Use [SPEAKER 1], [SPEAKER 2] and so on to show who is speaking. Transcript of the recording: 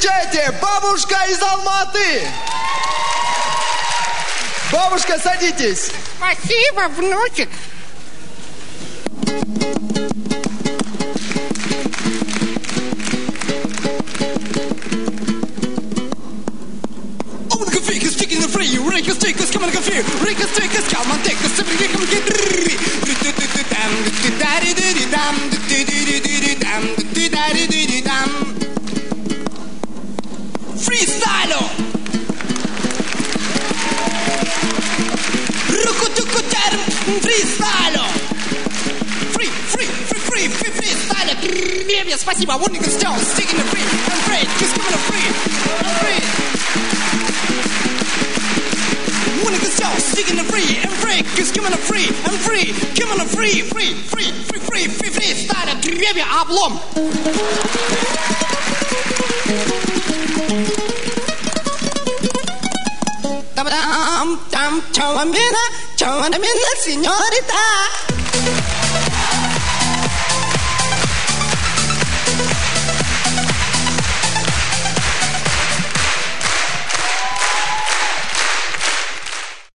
[SPEAKER 1] Встречайте, бабушка из Алматы! Бабушка, садитесь!
[SPEAKER 2] Спасибо, внучек.
[SPEAKER 3] Freestyle! Freestyle! Freestyle! Спасибо, I wouldn't still sticking the free. I'm free, just give me the free. I'm free. Wouldn't still sticking the free. I'm free, just give me the free. I'm free, give me the free. Freestyle! Древе облом. Ciao, ciao, ciao, ciao, ciao, ciao, ciao,